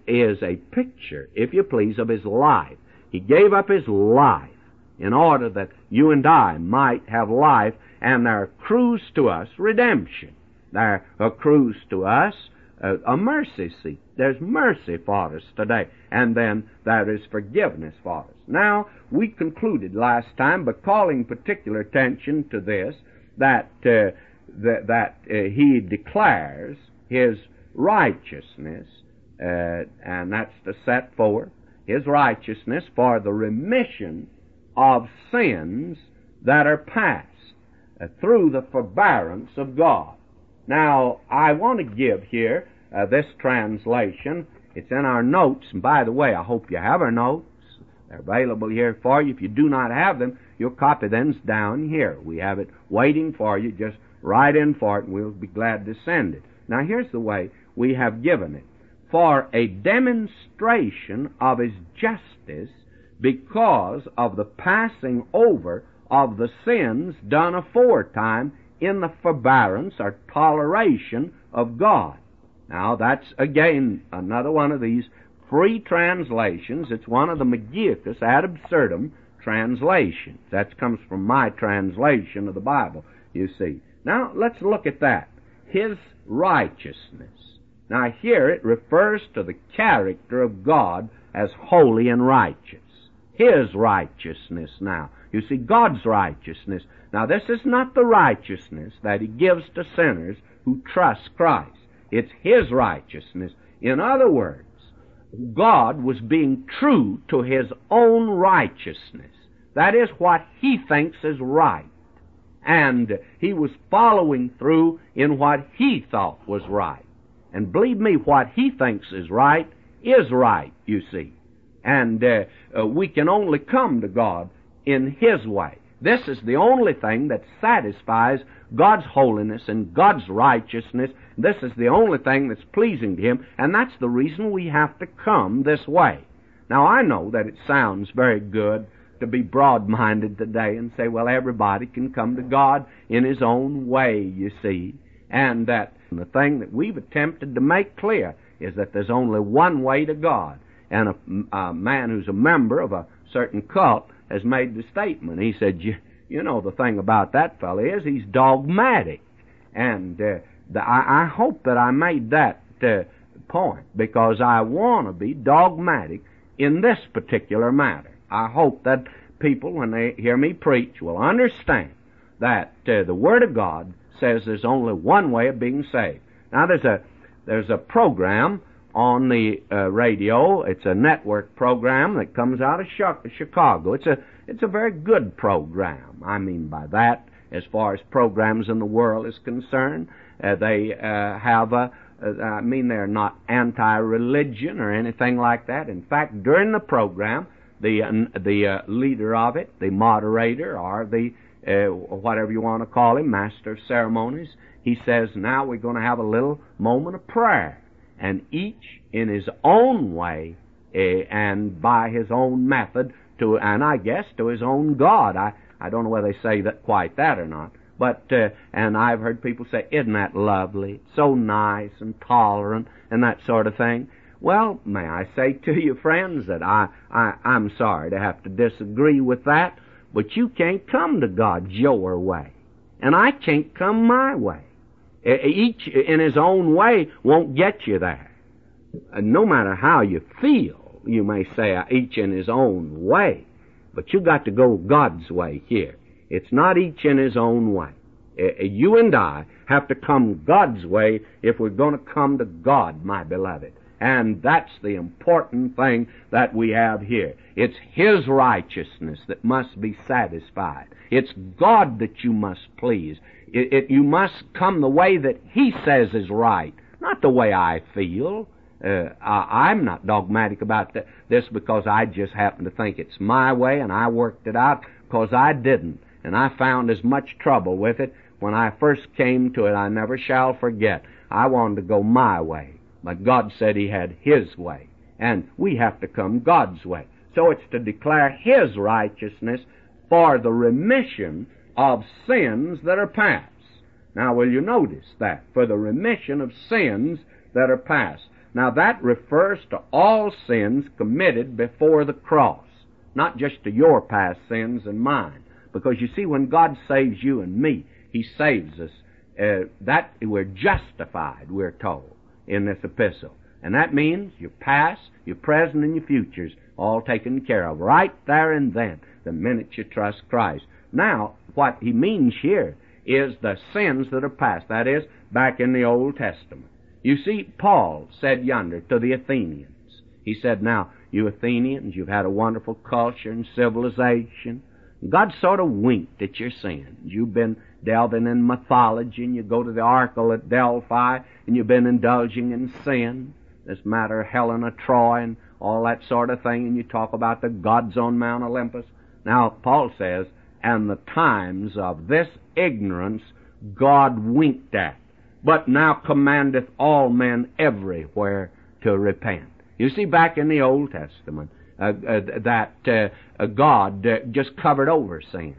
is a picture, if you please, of His life. He gave up His life in order that you and I might have life, and there accrues to us redemption. There accrues to us a, a mercy seat. There's mercy for us today, and then there is forgiveness for us. Now, we concluded last time by calling particular attention to this, that uh, that, that uh, He declares His righteousness, uh, and that's to set forth His righteousness for the remission of sins that are past uh, through the forbearance of God. Now, I want to give here uh, this translation. It's in our notes, and by the way, I hope you have our notes. They're available here for you. If you do not have them, your copy then's down here. We have it waiting for you. Just write in for it, and we'll be glad to send it. Now, here's the way we have given it. For a demonstration of His justice because of the passing over of the sins done aforetime in the forbearance or toleration of God. Now, that's, again, another one of these free translations. It's one of the Magicus ad absurdum translations. That comes from my translation of the Bible, you see. Now, let's look at that. His righteousness. Now, here it refers to the character of God as holy and righteous. His righteousness now. You see, God's righteousness. Now, this is not the righteousness that He gives to sinners who trust Christ. It's His righteousness. In other words, God was being true to His own righteousness. That is what He thinks is right. And He was following through in what He thought was right. And believe me, what He thinks is right is right, you see. And uh, uh, we can only come to God in His way. This is the only thing that satisfies God's holiness and God's righteousness. This is the only thing that's pleasing to Him, and that's the reason we have to come this way. Now, I know that it sounds very good to be broad-minded today and say, well, everybody can come to God in his own way, you see. And that the thing that we've attempted to make clear is that there's only one way to God. And a, a man who's a member of a certain cult has made the statement. He said, you, you know, the thing about that fellow is he's dogmatic. And uh, the, I, I hope that I made that uh, point, because I want to be dogmatic in this particular matter. I hope that people, when they hear me preach, will understand that uh, the Word of God says there's only one way of being saved. Now, there's a there's a program on the uh, radio. It's a network program that comes out of Chicago. It's a it's a very good program. I mean by that, as far as programs in the world is concerned, uh, they uh, have a. Uh, I mean, they're not anti-religion or anything like that. In fact, during the program, the uh, the uh, leader of it, the moderator, or the uh, whatever you want to call him, master of ceremonies, he says, now we're going to have a little moment of prayer. And each in his own way uh, and by his own method, to and I guess to his own God. I, I don't know whether they say that quite that or not. But, uh, and I've heard people say, isn't that lovely? So nice and tolerant and that sort of thing. Well, may I say to you, friends, that I, I, I'm sorry to have to disagree with that, but you can't come to God your way. And I can't come my way. Each in his own way won't get you there. No matter how you feel, you may say each in his own way, but you got to go God's way here. It's not each in his own way. You and I have to come God's way if we're going to come to God, my beloved. And that's the important thing that we have here. It's His righteousness that must be satisfied. It's God that you must please. It, it, you must come the way that He says is right, not the way I feel. Uh, I, I'm not dogmatic about th- this because I just happen to think it's my way and I worked it out, because I didn't. And I found as much trouble with it when I first came to it. I never shall forget. I wanted to go my way, but God said He had His way, and we have to come God's way. So it's to declare His righteousness for the remission of sins that are past. Now, will you notice that? For the remission of sins that are past. Now that refers to all sins committed before the cross, not just to your past sins and mine. Because you see, when God saves you and me, He saves us. Uh, that we're justified, we're told in this epistle. And that means your past, your present, and your futures all taken care of right there and then, the minute you trust Christ. Now, what he means here is the sins that are past. That is, back in the Old Testament. You see, Paul said yonder to the Athenians, he said, now, you Athenians, you've had a wonderful culture and civilization. God sort of winked at your sins. You've been delving in mythology, and you go to the Oracle at Delphi, and you've been indulging in sin. This matter of Helena, Troy, and all that sort of thing, and you talk about the gods on Mount Olympus. Now, Paul says, and the times of this ignorance God winked at, but now commandeth all men everywhere to repent. You see, back in the Old Testament, uh, uh, that uh, uh, God uh, just covered over sins.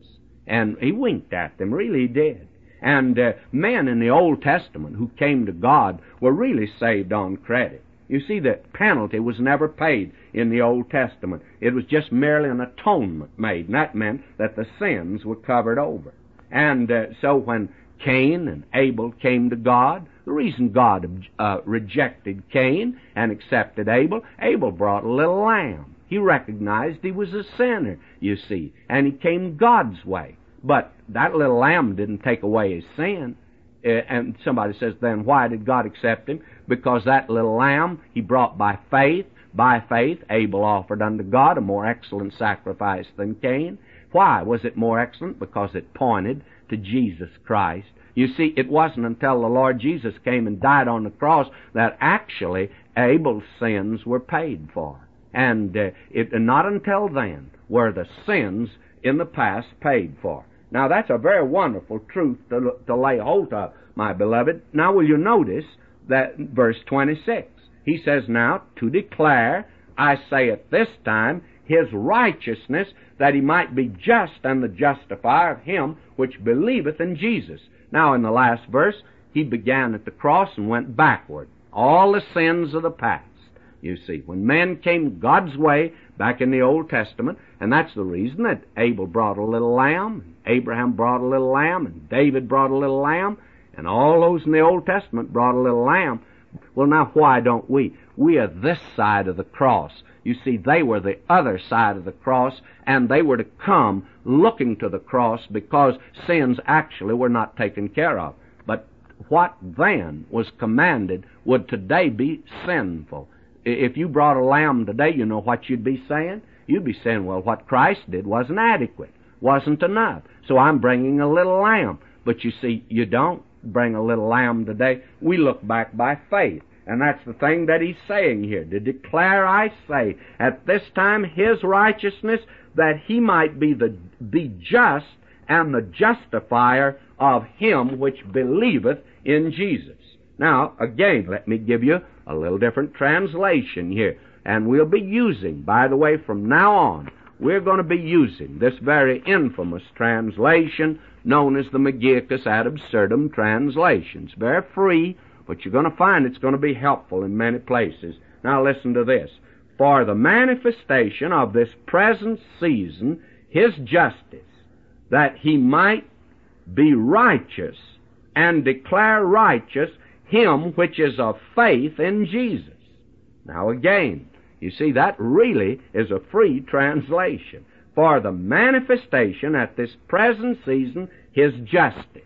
And He winked at them, really He did. And uh, men in the Old Testament who came to God were really saved on credit. You see, the penalty was never paid in the Old Testament. It was just merely an atonement made, and that meant that the sins were covered over. And uh, so when Cain and Abel came to God, the reason God uh, rejected Cain and accepted Abel, Abel brought a little lamb. He recognized he was a sinner, you see, and he came God's way. But that little lamb didn't take away his sin. Uh, and somebody says, then why did God accept him? Because that little lamb he brought by faith. By faith, Abel offered unto God a more excellent sacrifice than Cain. Why was it more excellent? Because it pointed to Jesus Christ. You see, it wasn't until the Lord Jesus came and died on the cross that actually Abel's sins were paid for. And uh, it, not until then were the sins in the past paid for. Now, that's a very wonderful truth to, to lay hold of, my beloved. Now, will you notice that verse twenty-six? He says, now, to declare, I say at this time, His righteousness, that He might be just and the justifier of him which believeth in Jesus. Now, in the last verse, He began at the cross and went backward. All the sins of the past. You see, when men came God's way back in the Old Testament, and that's the reason that Abel brought a little lamb, Abraham brought a little lamb, and David brought a little lamb, and all those in the Old Testament brought a little lamb. Well, now, why don't we? We are this side of the cross. You see, they were the other side of the cross, and they were to come looking to the cross because sins actually were not taken care of. But what then was commanded would today be sinful. If you brought a lamb today, you know what you'd be saying? You'd be saying, well, what Christ did wasn't adequate, wasn't enough, so I'm bringing a little lamb. But you see, you don't bring a little lamb today. We look back by faith. And that's the thing that he's saying here. To declare, I say, at this time His righteousness, that He might be the be just and the justifier of him which believeth in Jesus. Now, again, let me give you a little different translation here. And we'll be using, by the way, from now on, we're going to be using this very infamous translation known as the Magicus ad absurdum translation. It's very free, but you're going to find it's going to be helpful in many places. Now listen to this. For the manifestation of this present season, His justice, that He might be righteous and declare righteous him which is of faith in Jesus. Now again, you see, that really is a free translation. For the manifestation at this present season, His justice.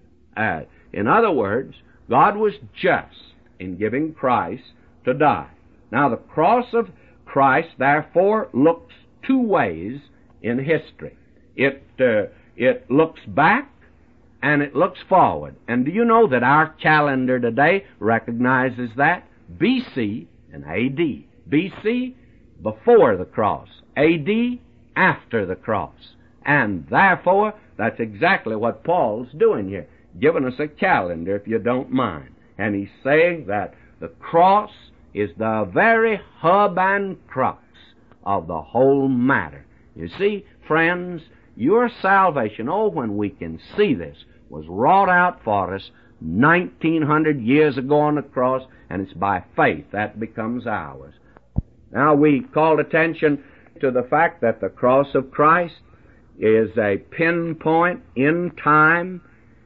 Uh, in other words, God was just in giving Christ to die. Now, the cross of Christ, therefore, looks two ways in history. It, uh, it looks back and it looks forward. And do you know that our calendar today recognizes that? B C and A D. B C, before the cross. A D, after the cross. And therefore, that's exactly what Paul's doing here, giving us a calendar, if you don't mind. And he's saying that the cross is the very hub and crux of the whole matter. You see, friends, your salvation, oh, when we can see this, was wrought out for us nineteen hundred years ago on the cross. and it's by faith that becomes ours. Now, we called attention to the fact that the cross of Christ is a pinpoint in time.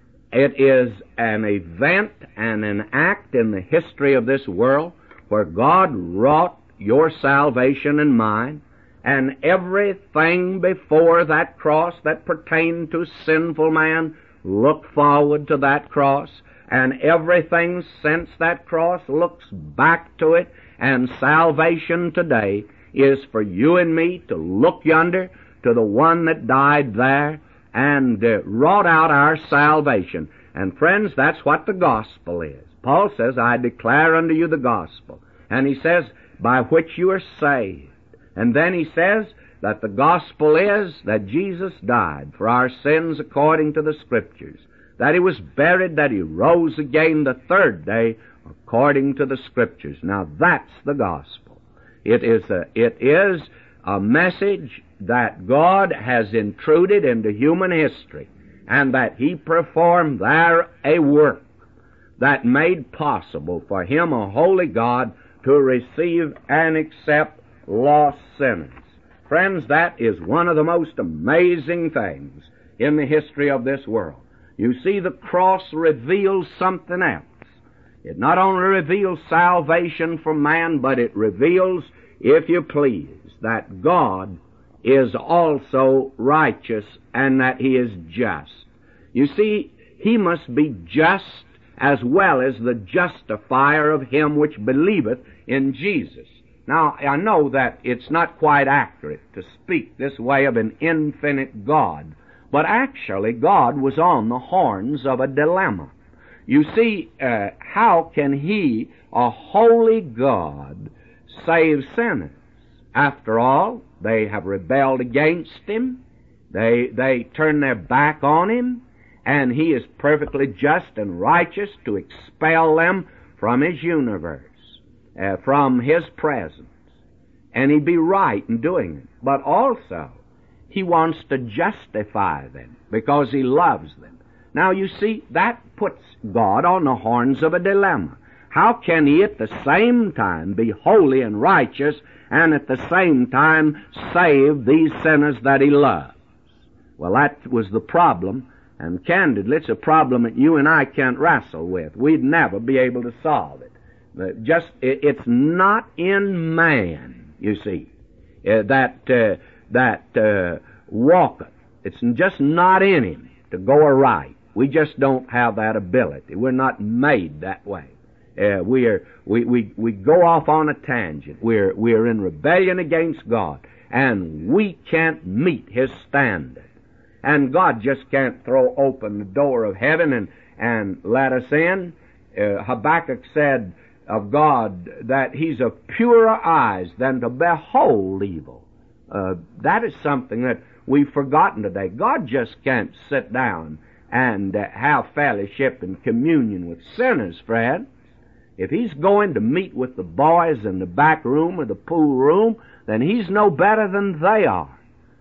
It is an event and an act in the history of this world where God wrought your salvation and mine, and everything before that cross that pertained to sinful man looked forward to that cross, and everything since that cross looks back to it, and salvation today is for you and me to look yonder to the one that died there and uh, wrought out our salvation. And friends, that's what the gospel is. Paul says, I declare unto you the gospel. And he says, by which you are saved. And then he says that the gospel is that Jesus died for our sins according to the Scriptures, that he was buried, that he rose again the third day according to the Scriptures. Now that's the gospel. It is a, it is a message that God has intruded into human history, and that he performed there a work that made possible for him, a holy God, to receive and accept lost sinners. Friends, that is one of the most amazing things in the history of this world. You see, the cross reveals something else. It not only reveals salvation for man, but it reveals, if you please, that God is also righteous and that he is just. You see, he must be just as well as the justifier of him which believeth in Jesus. Now, I know that it's not quite accurate to speak this way of an infinite God, but actually God was on the horns of a dilemma. You see, uh, how can he, a holy God, save sinners? After all, they have rebelled against him. They, they turn their back on him, and he is perfectly just and righteous to expel them from his universe, uh, from his presence. And he'd be right in doing it. But also, he wants to justify them because he loves them. Now, you see, that puts God on the horns of a dilemma. How can he at the same time be holy and righteous and at the same time save these sinners that he loves? Well, that was the problem, and candidly, it's a problem that you and I can't wrestle with. We'd never be able to solve it. But just, it, it's not in man, you see, uh, that, uh, that uh, walketh. It's just not in him to go aright. We just don't have that ability. We're not made that way. Uh, we are we, we we go off on a tangent. We're we're in rebellion against God, and we can't meet his standard. And God just can't throw open the door of heaven and and let us in. Uh, Habakkuk said of God that he's of purer eyes than to behold evil. Uh, that is something that we've forgotten today. God just can't sit down and uh, have fellowship and communion with sinners, friend. If he's going to meet with the boys in the back room or the pool room, then he's no better than they are.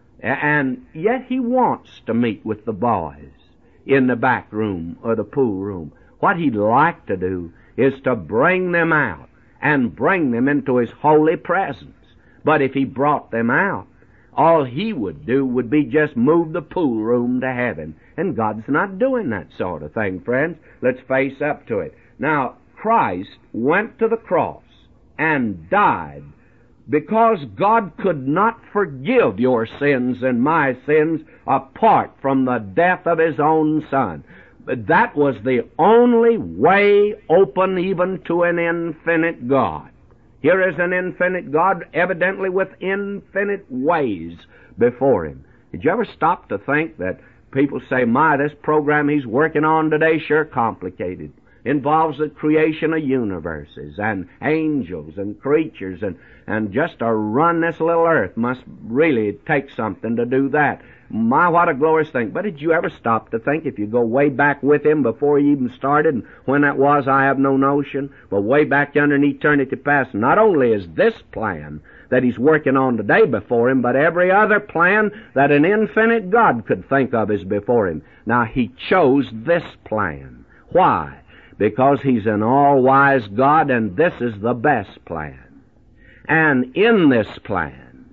And yet he wants to meet with the boys in the back room or the pool room. What he'd like to do is to bring them out and bring them into his holy presence. But if he brought them out, all he would do would be just move the pool room to heaven. And God's not doing that sort of thing, friends. Let's face up to it. Now, Christ went to the cross and died because God could not forgive your sins and my sins apart from the death of his own Son. But that was the only way open even to an infinite God. Here is an infinite God, evidently with infinite ways before him. Did you ever stop to think that people say, my, this program he's working on today sure complicated. Involves the creation of universes and angels and creatures, and, and just to run this little earth must really take something to do that. My, what a glorious thing. But did you ever stop to think, if you go way back with him before he even started, and when that was, I have no notion, but way back yonder in eternity past, not only is this plan that he's working on today before him, but every other plan that an infinite God could think of is before him. Now, he chose this plan. Why? because He's an all-wise God, and this is the best plan. And in this plan,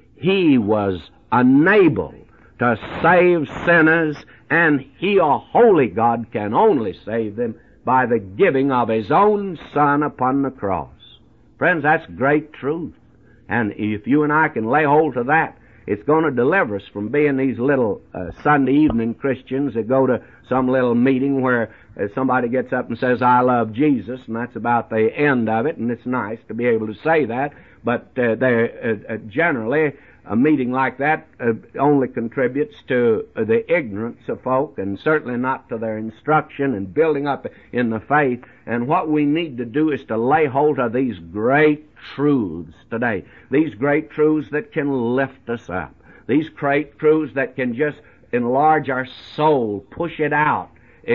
He was unable to save sinners, and He, a holy God, can only save them by the giving of His own Son upon the cross. Friends, that's great truth. And if you and I can lay hold to that, it's going to deliver us from being these little uh, Sunday evening Christians that go to some little meeting where uh, somebody gets up and says, I love Jesus, and that's about the end of it, and it's nice to be able to say that, but uh, they're uh, uh, generally a meeting like that uh, only contributes to uh, the ignorance of folk, and certainly not to their instruction and building up in the faith. And what we need to do is to lay hold of these great truths today, these great truths that can lift us up, these great truths that can just enlarge our soul, push it out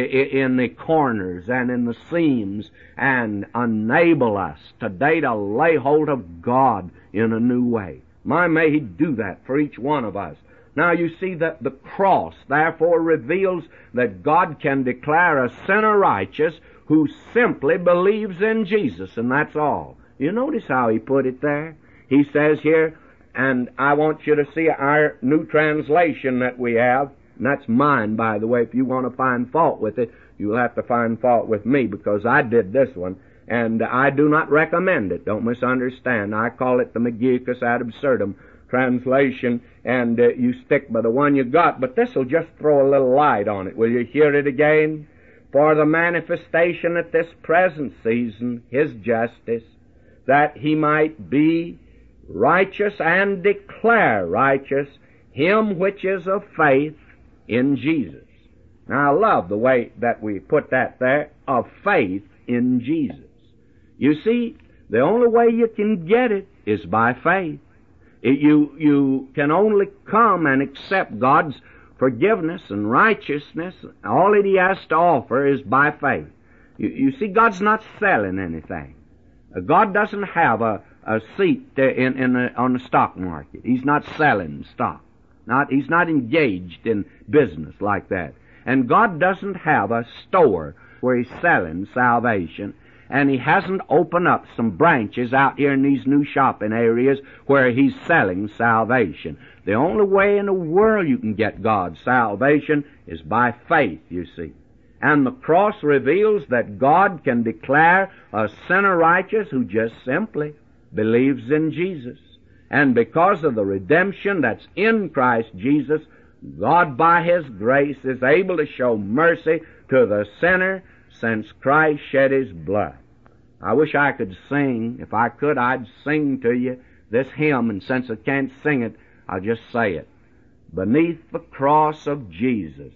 in the corners and in the seams, and enable us today to lay hold of God in a new way. My, may He do that for each one of us. Now you see that the cross therefore reveals that God can declare a sinner righteous who simply believes in Jesus, and that's all. You notice how He put it there? He says here, and I want you to see our new translation that we have, and that's mine, by the way. If you want to find fault with it, you'll have to find fault with me, because I did this one. And I do not recommend it. Don't misunderstand. I call it the Magicus ad absurdum translation, and uh, you stick by the one you got. But this will just throw a little light on it. Will you hear it again? For the manifestation at this present season, His justice, that He might be righteous and declare righteous him which is of faith in Jesus. Now I love the way that we put that there, of faith in Jesus. You see, the only way you can get it is by faith. It, you, you can only come and accept God's forgiveness and righteousness. All that He has to offer is by faith. You, you see, God's not selling anything. Uh, God doesn't have a, a seat in, in a, on the stock market. He's not selling stock. Not, he's not engaged in business like that. And God doesn't have a store where He's selling salvation. And He hasn't opened up some branches out here in these new shopping areas where He's selling salvation. The only way in the world you can get God's salvation is by faith, you see. And the cross reveals that God can declare a sinner righteous who just simply believes in Jesus. And because of the redemption that's in Christ Jesus, God by His grace is able to show mercy to the sinner since Christ shed His blood. I wish I could sing. If I could, I'd sing to you this hymn, and since I can't sing it, I'll just say it. Beneath the cross of Jesus,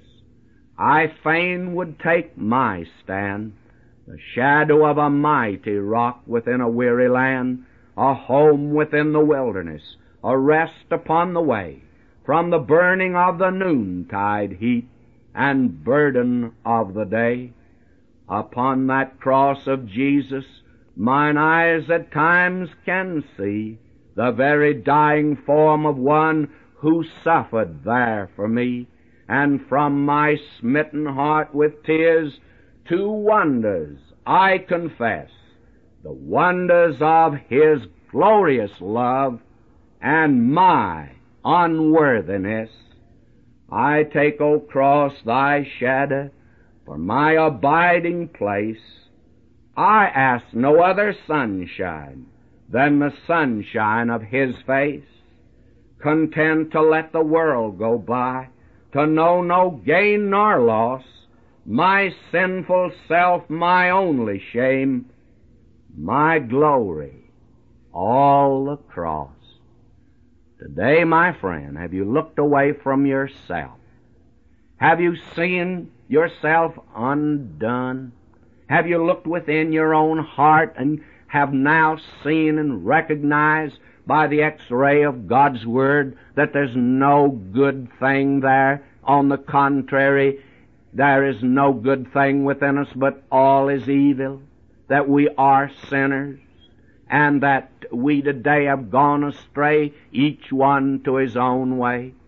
I fain would take my stand, the shadow of a mighty rock within a weary land, a home within the wilderness, a rest upon the way, from the burning of the noontide heat and burden of the day. Upon that cross of Jesus, mine eyes at times can see the very dying form of one who suffered there for me. And from my smitten heart with tears, two wonders I confess, the wonders of His glorious love and my unworthiness. I take, O cross, Thy shadow for my abiding place. I ask no other sunshine than the sunshine of His face. Content to let the world go by, to know no gain nor loss, my sinful self my only shame, my glory, all the cross. Today, my friend, have you looked away from yourself? Have you seen yourself undone? Have you looked within your own heart and have now seen and recognized by the X-ray of God's Word that there's no good thing there? On the contrary, there is no good thing within us, but all is evil, that we are sinners, and that we today have gone astray, each one to his own way.